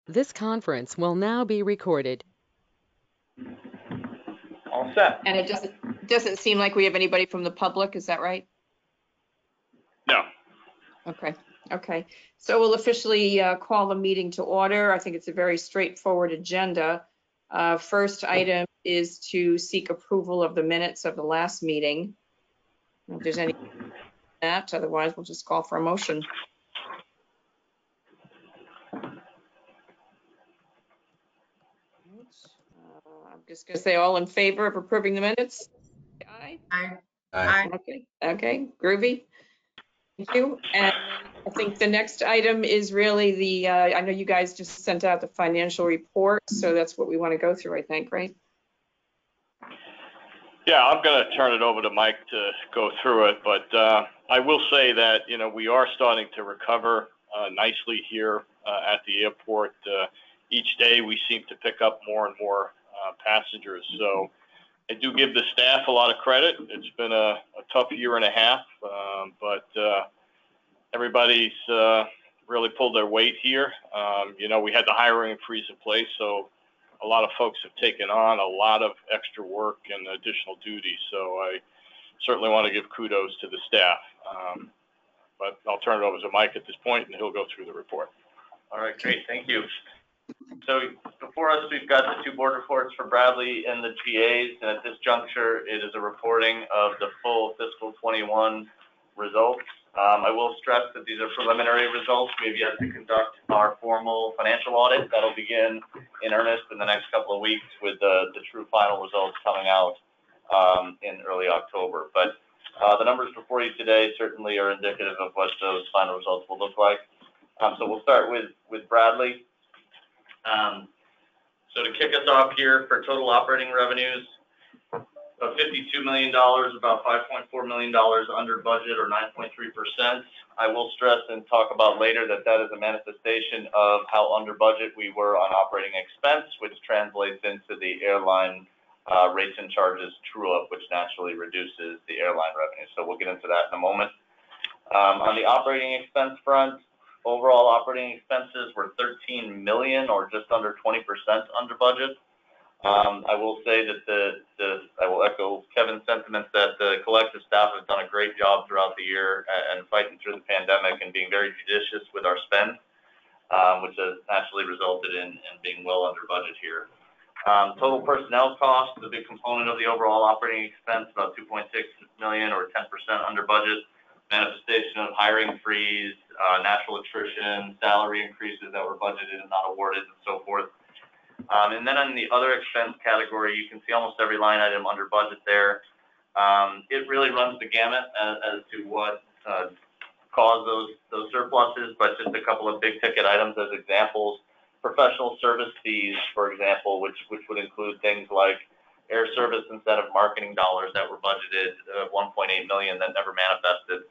This conference will now be recorded. All set. And it doesn't seem like we have anybody from the public, is that right? No. Okay. So we'll officially call the meeting to order. I think it's a very straightforward agenda. First item is to seek approval of the minutes of the last meeting. If there's any that, otherwise we'll just call for a motion. I'm just going to say all in favor of approving the minutes. Aye. Aye. Okay, groovy. Thank you. And I think the next item is really the, I know you guys just sent out the financial report, so that's what we want to go through, I think, right? Yeah, I'm going to turn it over to Mike to go through it, but I will say that, we are starting to recover nicely here at the airport. Each day we seem to pick up more and more passengers. So I do give the staff a lot of credit. It's been a tough year and a half, but everybody's really pulled their weight here. We had the hiring freeze in place, so a lot of folks have taken on a lot of extra work and additional duties. So I certainly want to give kudos to the staff. But I'll turn it over to Mike at this point, and he'll go through the report. All right, great, thank you. So before us, we've got the two board reports for Bradley and the GAs, and at this juncture, it is a reporting of the full fiscal 21 results. I will stress that these are preliminary results. We have yet to conduct our formal financial audit. That'll begin in earnest in the next couple of weeks with the true final results coming out in early October. But the numbers before you today certainly are indicative of what those final results will look like. So we'll start with Bradley. So to kick us off here, for total operating revenues of $52 million, about $5.4 million under budget, or 9.3%. I will stress and talk about later that that is a manifestation of how under budget we were on operating expense, which translates into the airline rates and charges true-up, which naturally reduces the airline revenue. So we'll get into that in a moment. On the operating expense front, overall operating expenses were $13 million, or just under 20% under budget. I will say that I will echo Kevin's sentiments that the collective staff have done a great job throughout the year and fighting through the pandemic and being very judicious with our spend, which has naturally resulted in being well under budget here. Total personnel costs, the big component of the overall operating expense, about $2.6 million, or 10% under budget. Manifestation of hiring freeze, natural attrition, salary increases that were budgeted and not awarded, and so forth. And then on the other expense category, you can see almost every line item under budget there. It really runs the gamut as to what caused those surpluses, but just a couple of big ticket items as examples. Professional service fees, for example, which would include things like air service incentive marketing dollars that were budgeted, $1.8 million that never manifested.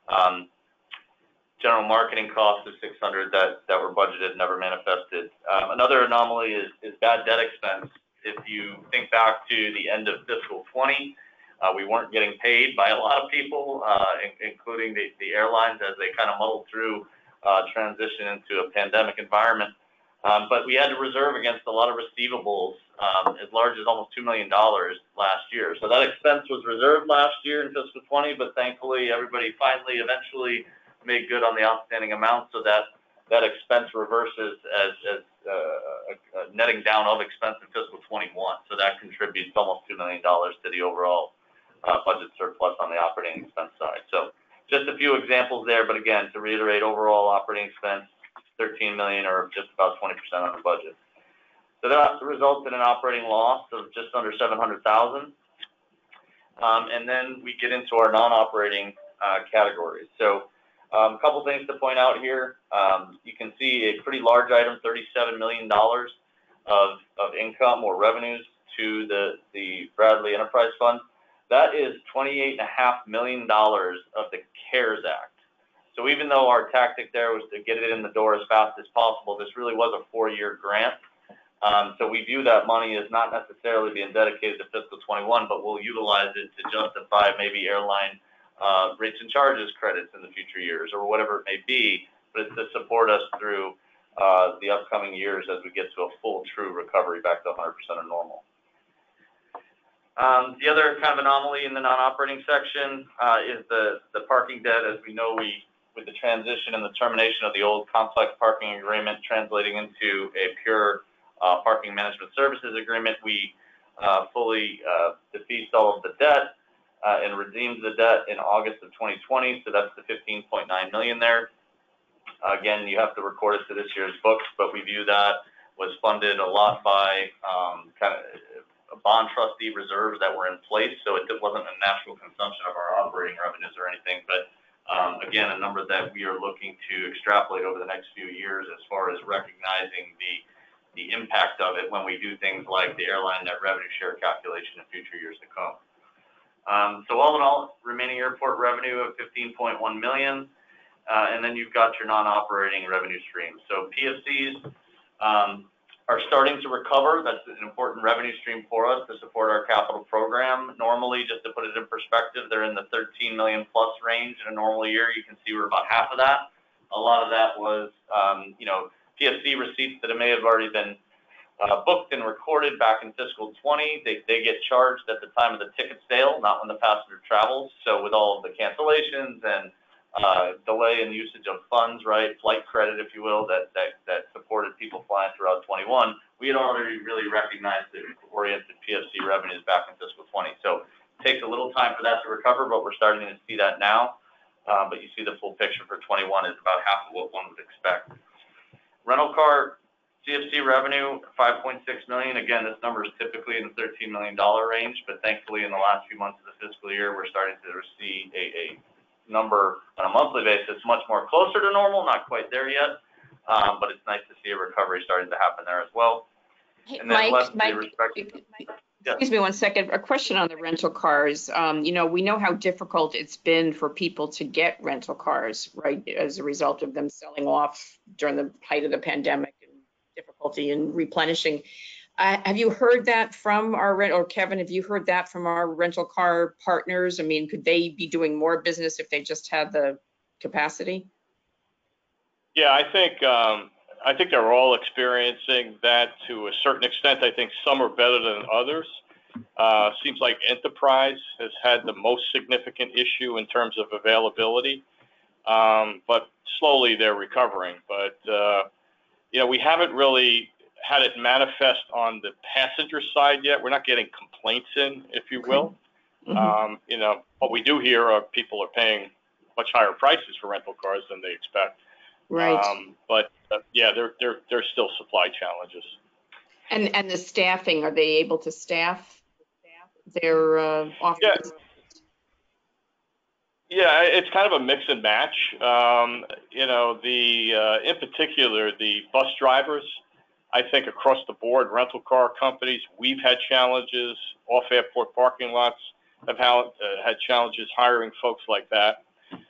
General marketing costs of $600 that were budgeted, never manifested. Another anomaly is bad debt expense. If you think back to the end of fiscal 20, we weren't getting paid by a lot of people, including the airlines, as they kind of muddled through transition into a pandemic environment. But we had to reserve against a lot of receivables, as large as almost $2 million last year. So that expense was reserved last year in fiscal 20, but thankfully everybody finally eventually made good on the outstanding amount, so that expense reverses as a netting down of expense in fiscal 21. So that contributes almost $2 million to the overall budget surplus on the operating expense side. So just a few examples there, but again, to reiterate, overall operating expense, $13 million, or just about 20% under budget. So that results in an operating loss of just under $700,000. And then we get into our non-operating categories. So a couple things to point out here. You can see a pretty large item, $37 million of income or revenues to the Bradley Enterprise Fund. That is $28.5 million of the CARES Act. So even though our tactic there was to get it in the door as fast as possible, this really was a 4-year grant. So we view that money as not necessarily being dedicated to fiscal 21, but we'll utilize it to justify maybe airline rates and charges credits in the future years, or whatever it may be, but it's to support us through the upcoming years as we get to a full true recovery back to 100% of normal. The other kind of anomaly in the non-operating section is the parking debt. As we know, with the transition and the termination of the old complex parking agreement translating into a pure parking management services agreement, we fully defeased all of the debt and redeemed the debt in August of 2020. So that's the $15.9 million there. Again, you have to record it to this year's books, but we view that was funded a lot by kind of bond trustee reserves that were in place. So it wasn't a natural consumption of our operating revenues or anything, but again, a number that we are looking to extrapolate over the next few years as far as recognizing the impact of it when we do things like the airline net revenue share calculation in future years to come. So all in all, remaining airport revenue of $15.1 million, and then you've got your non-operating revenue streams. So PFCs are starting to recover. That's an important revenue stream for us to support our capital program. Normally, just to put it in perspective, they're in the 13 million plus range in a normal year. You can see we're about half of that. A lot of that was, PFC receipts that may have already been booked and recorded back in fiscal 20. They get charged at the time of the ticket sale, not when the passenger travels. So with all of the cancellations and delay in usage of funds, right, flight credit, if you will, that supported people flying throughout 21, we had already really recognized the oriented PFC revenues back in fiscal 20. So it takes a little time for that to recover, but we're starting to see that now. But you see the full picture for 21 is about half of what one would expect. Rental car CFC revenue, $5.6 million. Again, this number is typically in the $13 million range, but thankfully in the last few months of the fiscal year, we're starting to see a number on a monthly basis much more closer to normal, not quite there yet, but it's nice to see a recovery starting to happen there as well. Hey, And then Mike, excuse me one second. A question on the rental cars. We know how difficult it's been for people to get rental cars, right, as a result of them selling off during the height of the pandemic and difficulty in replenishing. Have you heard that from or Kevin, have you heard that from our rental car partners? I mean, could they be doing more business if they just had the capacity? Yeah, I think they're all experiencing that to a certain extent. I think some are better than others. Seems like Enterprise has had the most significant issue in terms of availability, but slowly they're recovering. But, we haven't really had it manifest on the passenger side yet. We're not getting complaints in, if you will. Mm-hmm. What we do hear are people are paying much higher prices for rental cars than they expect. Right. But there's still supply challenges. And the staffing, are they able to staff their offices? Yeah, it's kind of a mix and match. In particular, the bus drivers, I think across the board, rental car companies, we've had challenges. Off-airport parking lots have had challenges hiring folks like that.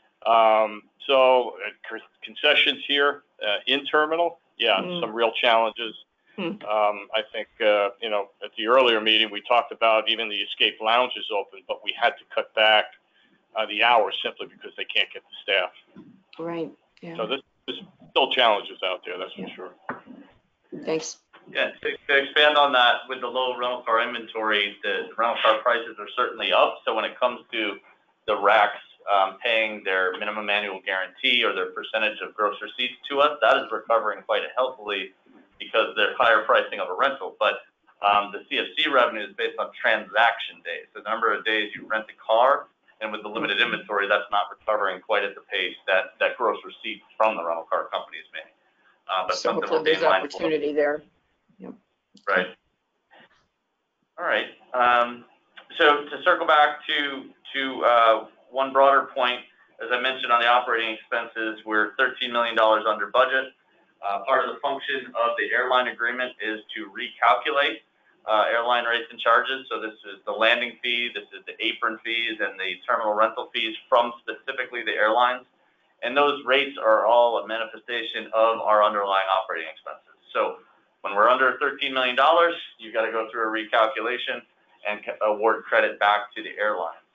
So concessions here in terminal, some real challenges. I think, at the earlier meeting, we talked about even the escape lounges open, but we had to cut back the hours simply because they can't get the staff. Right. Yeah. So there's still challenges out there, that's for sure. Thanks. Yeah, to expand on that, with the low rental car inventory, the rental car prices are certainly up. So when it comes to the RACs paying their minimum annual guarantee or their percentage of gross receipts to us, that is recovering quite healthily because they're higher pricing of a rental. But the CFC revenue is based on transaction days, the number of days you rent a car, and with the limited inventory, that's not recovering quite at the pace that gross receipts from the rental car companies may. But so something we're there's being mindful opportunity there. Yep. Right. All right. So to circle back to one broader point, as I mentioned on the operating expenses, we're $13 million under budget. Part of the function of the airline agreement is to recalculate airline rates and charges. So this is the landing fee, this is the apron fees, and the terminal rental fees from specifically the airlines. And those rates are all a manifestation of our underlying operating expenses. So when we're under $13 million, you've got to go through a recalculation and award credit back to the airline.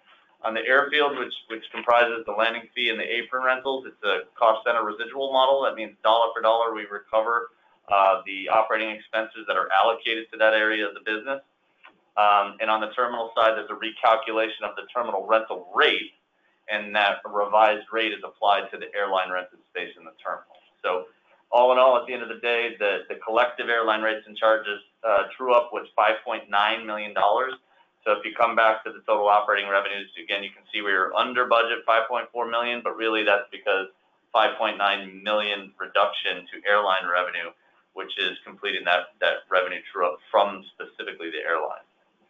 On the airfield, which comprises the landing fee and the apron rentals, it's a cost center residual model. That means dollar for dollar we recover the operating expenses that are allocated to that area of the business. And on the terminal side, there's a recalculation of the terminal rental rate, and that revised rate is applied to the airline rented space in the terminal. So all in all, at the end of the day, the collective airline rates and charges true up was $5.9 million. So if you come back to the total operating revenues, again, you can see we were under budget $5.4 million, but really that's because $5.9 million reduction to airline revenue, which is completing that revenue true up from specifically the airline.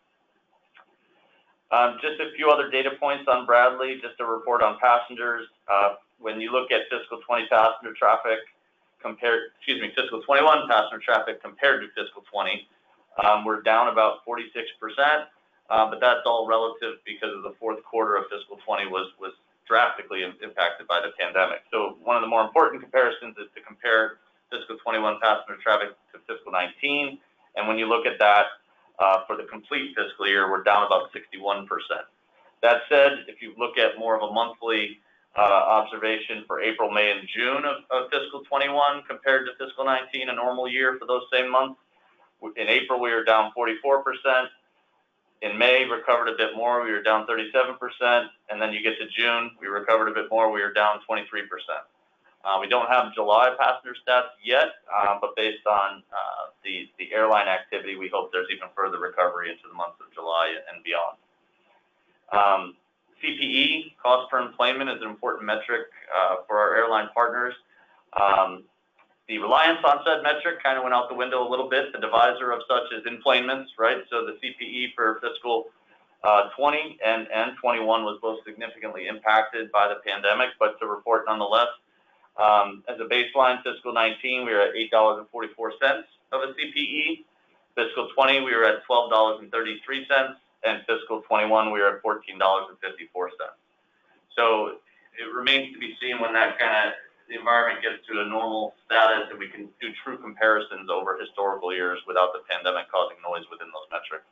Just a few other data points on Bradley, just a report on passengers. When you look at fiscal 20 passenger traffic fiscal 21 passenger traffic compared to fiscal 20, we're down about 46%. But that's all relative because of the fourth quarter of fiscal 20 was drastically impacted by the pandemic. So one of the more important comparisons is to compare fiscal 21 passenger traffic to fiscal 19. And when you look at that for the complete fiscal year, we're down about 61%. That said, if you look at more of a monthly observation for April, May, and June of fiscal 21 compared to fiscal 19, a normal year for those same months, in April we were down 44%. In May, recovered a bit more, we were down 37%, and then you get to June, we recovered a bit more, we were down 23%. We don't have July passenger stats yet, but based on the airline activity, we hope there's even further recovery into the months of July and beyond. CPE, cost per enplanement, is an important metric for our airline partners. The reliance on said metric kind of went out the window a little bit. The divisor of such is enplanements, right? So the CPE for fiscal 20 and 21 was both significantly impacted by the pandemic, but to report nonetheless. As a baseline, fiscal 19, we were at $8.44 of a CPE. Fiscal 20, we were at $12.33, and fiscal 21, we were at $14.54. So it remains to be seen when that the environment gets to a normal status and we can do true comparisons over historical years without the pandemic causing noise within those metrics.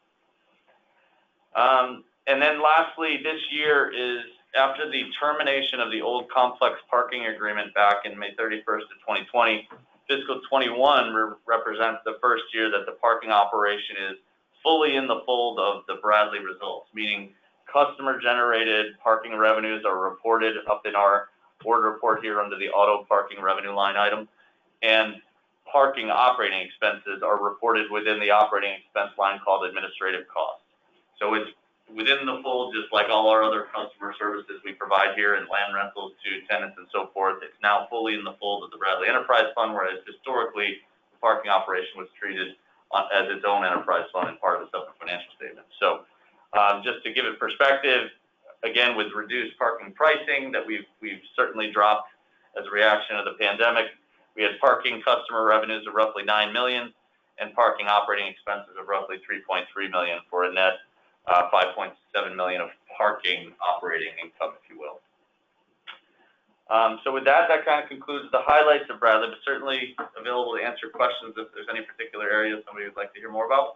And then lastly, this year is after the termination of the old complex parking agreement back in May 31st of 2020, fiscal 21 represents the first year that the parking operation is fully in the fold of the Bradley results, meaning customer-generated parking revenues are reported up in our board report here under the auto parking revenue line item, and parking operating expenses are reported within the operating expense line called administrative costs. So it's within the fold, just like all our other customer services we provide here in land rentals to tenants and so forth. It's now fully in the fold of the Bradley Enterprise Fund, whereas historically the parking operation was treated as its own enterprise fund and part of the separate financial statement. So just to give it perspective, again, with reduced parking pricing that we've certainly dropped as a reaction to the pandemic, we had parking customer revenues of roughly $9 million and parking operating expenses of roughly $3.3 million for a net $5.7 million of parking operating income, if you will. So with that kind of concludes the highlights of Bradley, but certainly available to answer questions if there's any particular areas somebody would like to hear more about.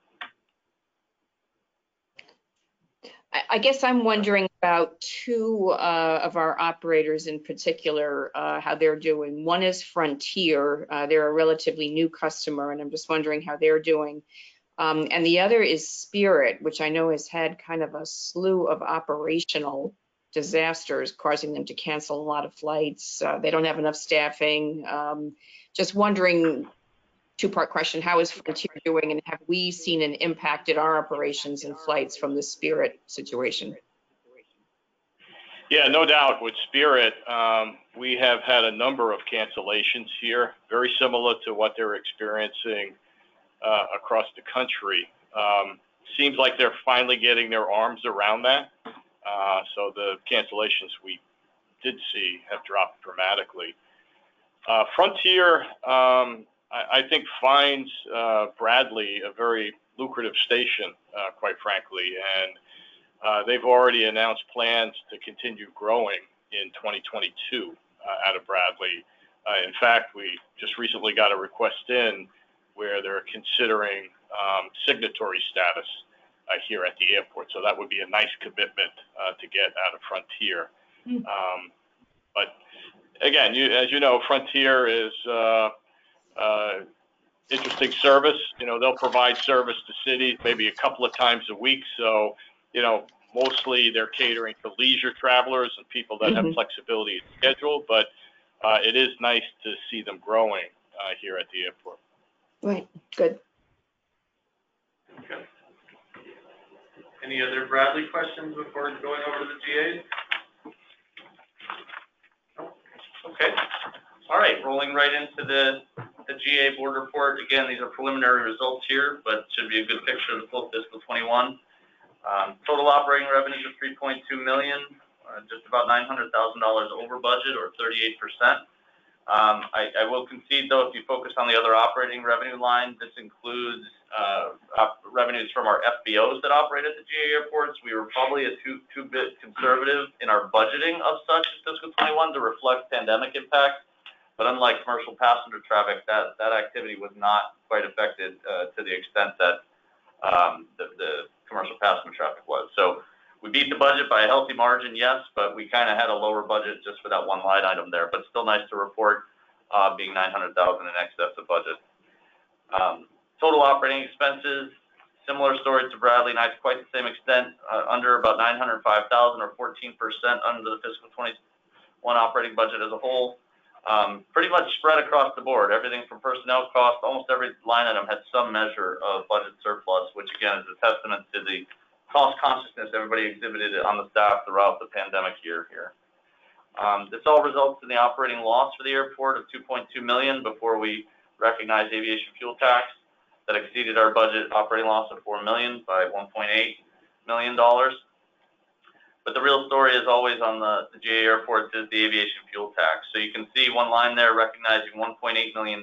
I guess I'm wondering about two of our operators in particular, how they're doing. One is Frontier. They're a relatively new customer, and I'm just wondering how they're doing. And the other is Spirit, which I know has had kind of a slew of operational disasters, causing them to cancel a lot of flights. They don't have enough staffing. Just wondering, two-part question, how is Frontier doing, and have we seen an impact in our operations and flights from the Spirit situation? Yeah, no doubt. With Spirit, we have had a number of cancellations here, very similar to what they're experiencing across the country. Seems like they're finally getting their arms around that. So the cancellations we did see have dropped dramatically. Frontier, I think, finds Bradley a very lucrative station, quite frankly, and they've already announced plans to continue growing in 2022 out of Bradley. In fact, we just recently got a request in where they're considering signatory status here at the airport. So that would be a nice commitment to get out of Frontier. But again, as you know, Frontier is interesting service. They'll provide service to cities maybe a couple of times a week. So, mostly they're catering to leisure travelers and people that have flexibility in schedule. But it is nice to see them growing here at the airport. Right, good. Okay. Any other Bradley questions before going over to the GAs? No? Okay. All right, rolling right into the GA board report. Again, these are preliminary results here, but should be a good picture of the full fiscal 21. Total operating revenues of $3.2 million, just about $900,000 over budget, or 38%. I will concede, though, if you focus on the other operating revenue line, this includes revenues from our FBOs that operate at the GA airports. We were probably a too bit conservative in our budgeting of such in fiscal 21 to reflect pandemic impact. But unlike commercial passenger traffic, that activity was not quite affected to the extent that the commercial passenger traffic was. So we beat the budget by a healthy margin, yes, but we kind of had a lower budget just for that one line item there. But still nice to report being $900,000 in excess of budget. Total operating expenses, similar story to Bradley, not quite the same extent, under about $905,000 or 14% under the fiscal 21 operating budget as a whole. Pretty much spread across the board. Everything from personnel costs, almost every line item had some measure of budget surplus, which again is a testament to the cost consciousness everybody exhibited on the staff throughout the pandemic year here. This all results in the operating loss for the airport of $2.2 million before we recognized aviation fuel tax. That exceeded our budget operating loss of $4 million by $1.8 million. But the real story, as always, on the GA airports is the aviation fuel tax. So you can see one line there recognizing $1.8 million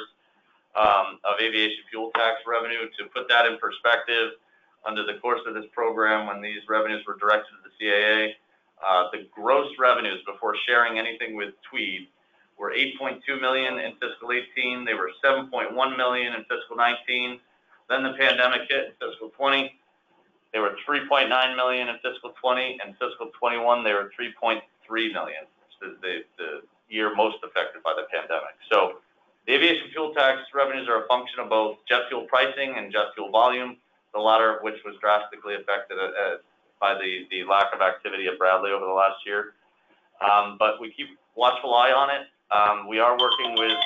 of aviation fuel tax revenue. To put that in perspective, under the course of this program, when these revenues were directed to the CAA, the gross revenues before sharing anything with Tweed were $8.2 million in fiscal 18. They were $7.1 million in fiscal 19. Then the pandemic hit in fiscal 20. They were $3.9 million in fiscal 20, and fiscal 21 they were $3.3 million. The year most affected by the pandemic. So the aviation fuel tax revenues are a function of both jet fuel pricing and jet fuel volume, the latter of which was drastically affected by the lack of activity at Bradley over the last year. But we keep watchful eye on it. We are working with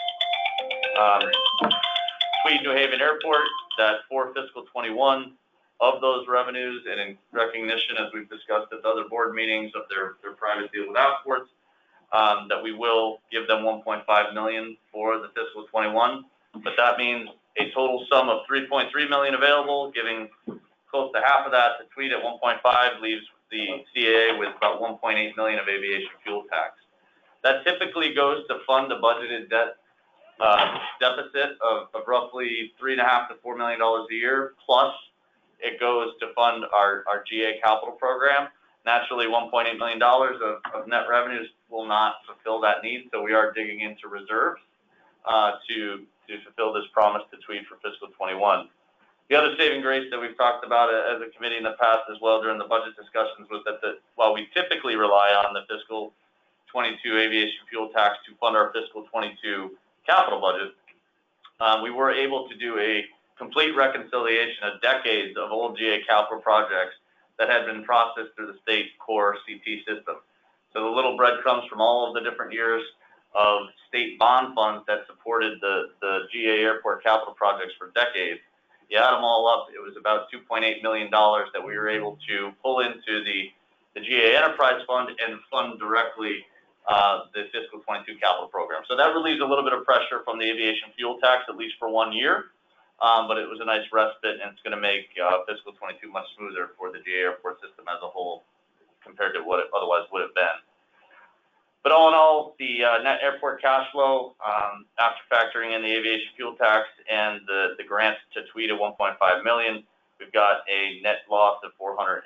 Tweed New Haven Airport that for fiscal 21, of those revenues, and in recognition, as we've discussed at other board meetings, of their private deal with Outports, that we will give them $1.5 million for the fiscal 21. But that means a total sum of $3.3 million available, giving close to half of that to Tweed at 1.5 leaves the CAA with about $1.8 million of aviation fuel tax. That typically goes to fund a budgeted debt deficit of roughly $3.5 to $4 million a year, plus it goes to fund our GA capital program. Naturally, $1.8 million of net revenues will not fulfill that need, so we are digging into reserves to fulfill this promise to Tweed for fiscal 21. The other saving grace that we've talked about as a committee in the past as well during the budget discussions was that while we typically rely on the fiscal 22 aviation fuel tax to fund our fiscal 22 capital budget, we were able to do a complete reconciliation of decades of old GA capital projects that had been processed through the state core CT system. So the little breadcrumbs from all of the different years of state bond funds that supported the GA airport capital projects for decades, you add them all up, it was about $2.8 million that we were able to pull into the GA Enterprise Fund and fund directly the fiscal 22 capital program. So that relieves a little bit of pressure from the aviation fuel tax, at least for 1 year. But it was a nice respite, and it's going to make fiscal 22 much smoother for the GA airport system as a whole compared to what it otherwise would have been. But all in all, the net airport cash flow, after factoring in the aviation fuel tax and the grants to Tweed at $1.5 million, we've got a net loss of $412,000.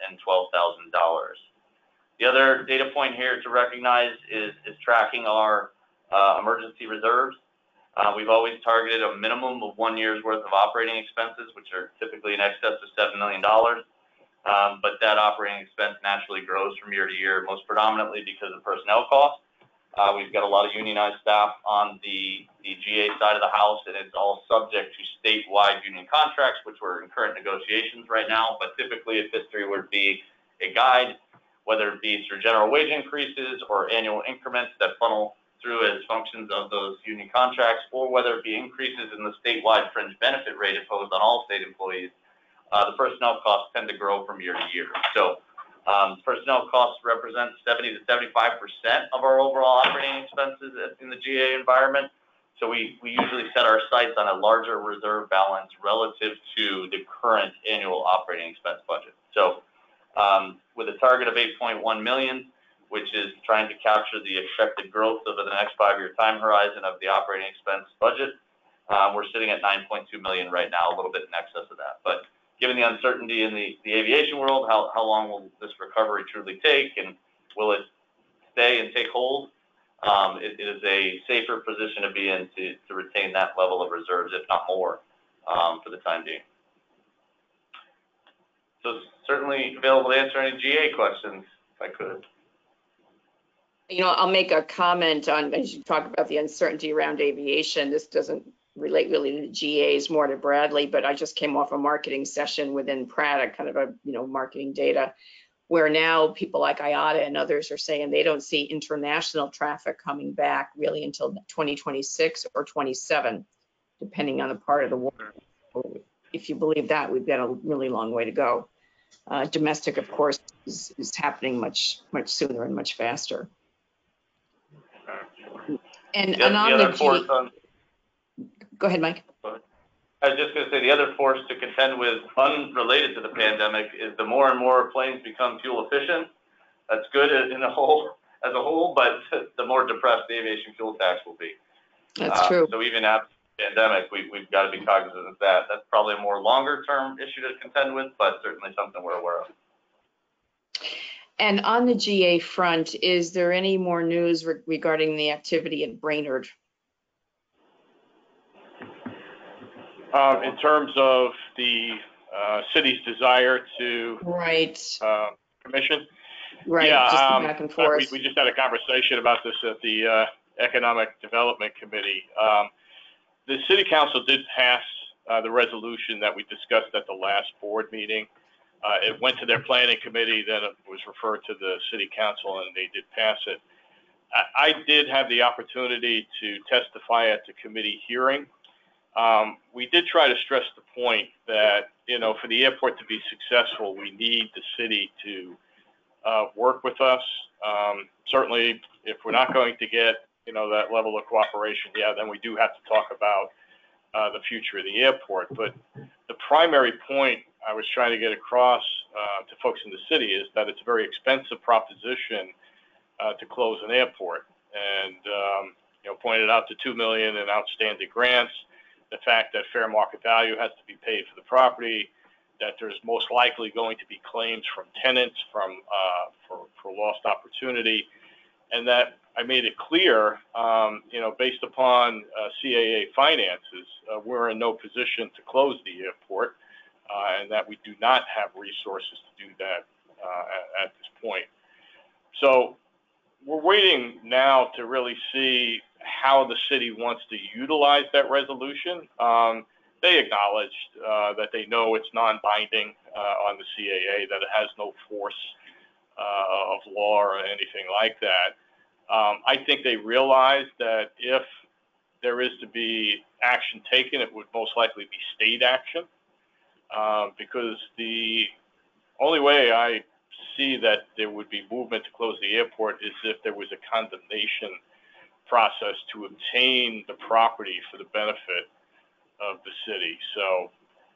The other data point here to recognize is tracking our emergency reserves. We've always targeted a minimum of 1 year's worth of operating expenses, which are typically in excess of $7 million. but that operating expense naturally grows from year to year, most predominantly because of personnel costs. We've got a lot of unionized staff on the GA side of the house, and it's all subject to statewide union contracts, which we're in current negotiations right now. But typically, if history would be a guide, whether it be through general wage increases or annual increments that funnel through as functions of those union contracts, or whether it be increases in the statewide fringe benefit rate imposed on all state employees, the personnel costs tend to grow from year to year. So personnel costs represent 70 to 75% of our overall operating expenses in the GA environment. So we usually set our sights on a larger reserve balance relative to the current annual operating expense budget. So with a target of 8.1 million, which is trying to capture the expected growth over the next 5-year time horizon of the operating expense budget, we're sitting at 9.2 million right now, a little bit in excess of that. But given the uncertainty in the aviation world, how long will this recovery truly take, and will it stay and take hold? It is a safer position to be in to retain that level of reserves, if not more, for the time being. So certainly available to answer any GA questions, if I could. I'll make a comment on, as you talk about the uncertainty around aviation. This doesn't relate really to the GAs, more to Bradley, but I just came off a marketing session within Pratt, kind of a, marketing data, where now people like IATA and others are saying they don't see international traffic coming back really until 2026 or 27, depending on the part of the world. If you believe that, we've got a really long way to go. Domestic, of course, is happening much sooner and much faster. And on the force go ahead, Mike. I was just going to say the other force to contend with, unrelated to the pandemic, is the more and more planes become fuel efficient. That's good as a whole, but the more depressed the aviation fuel tax will be. That's true. So even after the pandemic, we've got to be cognizant of that. That's probably a more longer-term issue to contend with, but certainly something we're aware of. And on the GA front, is there any more news regarding the activity at Brainerd? In terms of the city's desire to commission? Right, yeah, just back and forth. We just had a conversation about this at the Economic Development Committee. The City Council did pass the resolution that we discussed at the last board meeting. It went to their planning committee, then it was referred to the City Council, and they did pass it. I did have the opportunity to testify at the committee hearing. We did try to stress the point that, for the airport to be successful, we need the city to work with us. Certainly, if we're not going to get, that level of cooperation, then we do have to talk about the future of the airport. But the primary point I was trying to get across to folks in the city is that it's a very expensive proposition to close an airport. And, pointed out the $2 million in outstanding grants, the fact that fair market value has to be paid for the property, that there's most likely going to be claims from tenants for lost opportunity, and that I made it clear, based upon CAA finances, we're in no position to close the airport, and that we do not have resources to do that at this point. So we're waiting now to really see how the city wants to utilize that resolution. They acknowledged that they know it's non-binding on the CAA, that it has no force of law or anything like that. I think they realize that if there is to be action taken, it would most likely be state action, because the only way I see that there would be movement to close the airport is if there was a condemnation process to obtain the property for the benefit of the city. So,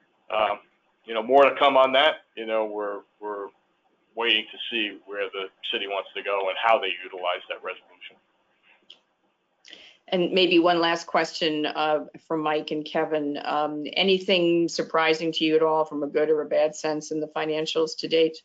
more to come on that. We're waiting to see where the city wants to go and how they utilize that resolution. And maybe one last question from Mike and Kevin. Anything surprising to you at all from a good or a bad sense in the financials to date?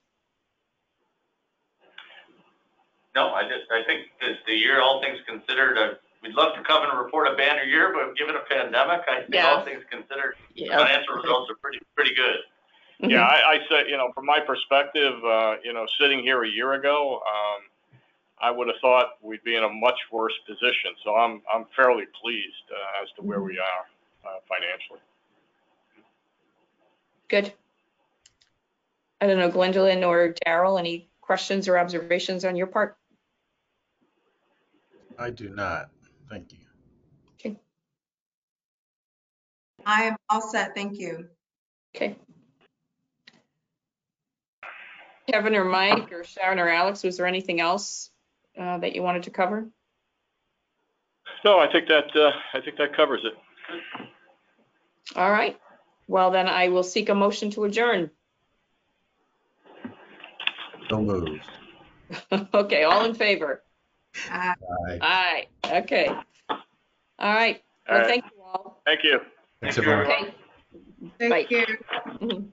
No, I think the year, all things considered, we'd love to come and report a banner year, but given a pandemic, I think all things considered, financial results are pretty good. Yeah, I say, from my perspective, sitting here a year ago, I would have thought we'd be in a much worse position. So I'm fairly pleased as to where we are financially. Good. I don't know, Gwendolyn or Daryl, any questions or observations on your part? I do not. Thank you. Okay. I am all set, thank you. Okay. Kevin or Mike or Sharon or Alex, was there anything else that you wanted to cover? No, I think that covers it. All right. Well, then I will seek a motion to adjourn. So moved. Okay, all in favor? Aye. Aye. Aye. Okay. All right. All Well, right. thank you all. Thank you. Thanks, Thank you, everyone. everyone. Okay. Bye. Take care. Mhm.